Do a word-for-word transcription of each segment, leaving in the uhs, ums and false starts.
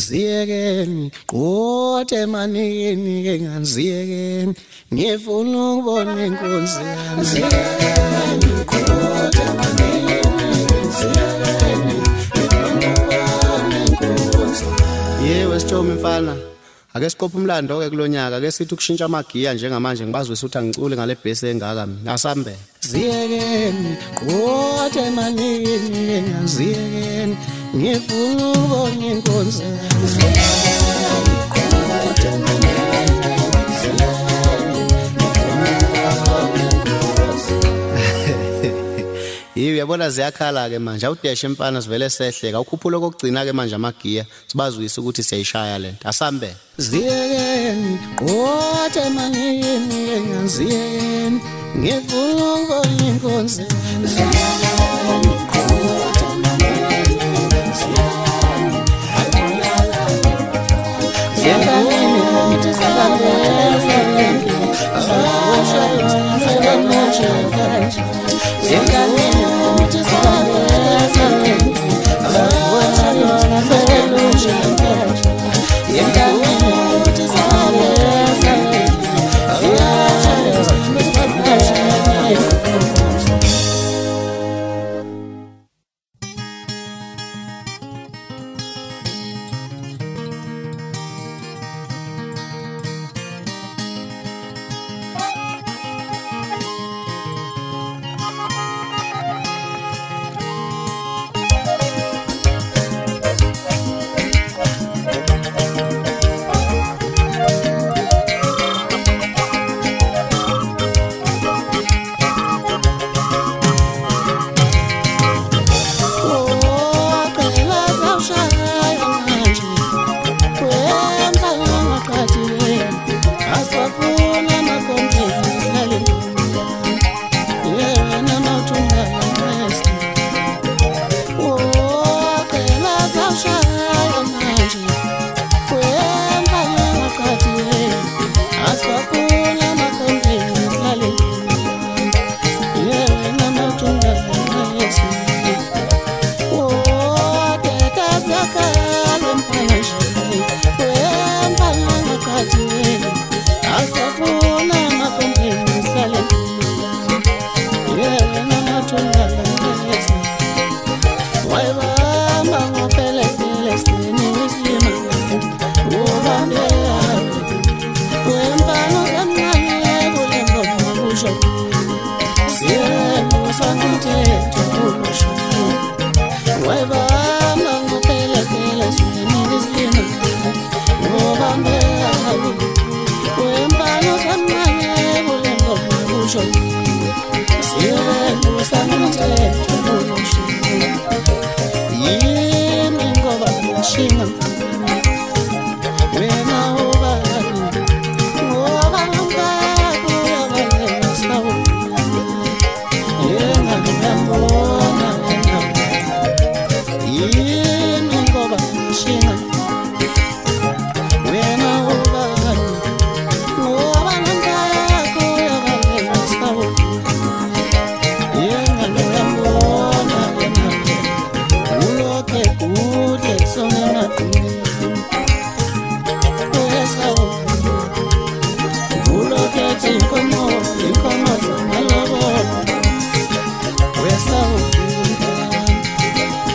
ziyekeni qothe emanini ke nganziyekeni ngifuna ukubona inkonzi yami ziyekeni qothe emanini ziyekeni ngifuna ukubona inkonzi yewe Sithombe mfana ake siqophe umlando ke kulonyaka ake sithi ukushintsha amagiya njengamanje ngibazwe ukuthi angicule ngale base engaka mina asambe ziyekeni qothe emanini ngaziyekeni ngifuna ukubona inkonzi ziyekeni qothe emanini Yiyo yabona ziyakhala ke manje awudeshe mfana sivele sehleka ukhuphula kokugcina ke manje amagiya sibazwisa ukuthi siyayishaya lento asambe ziyekeni qothe emanini ngaziyekeni ngifuna ukubona inkonzi ziyekeni qothe emanini ziyekeni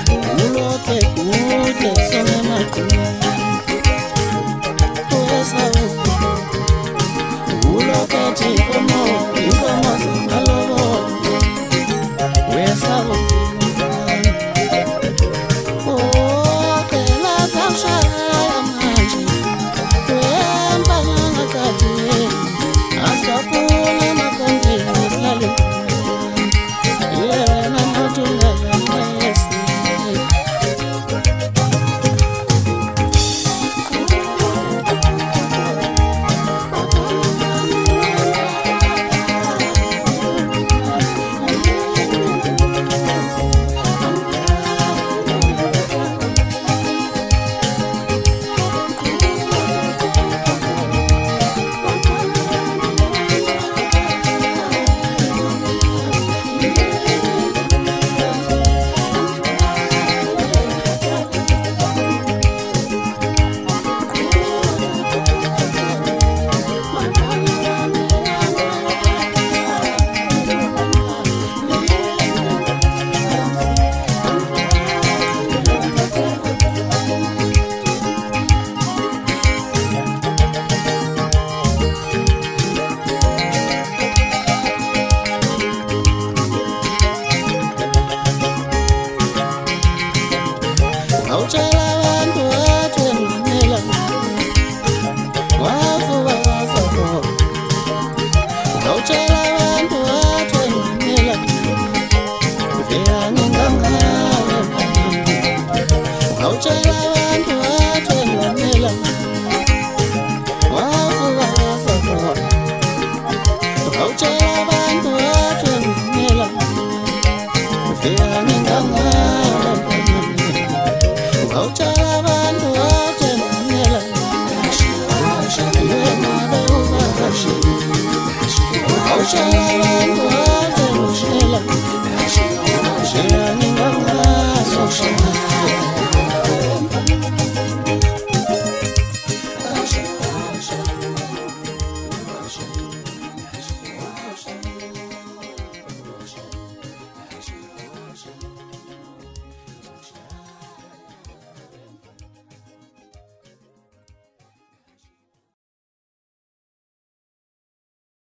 Yes,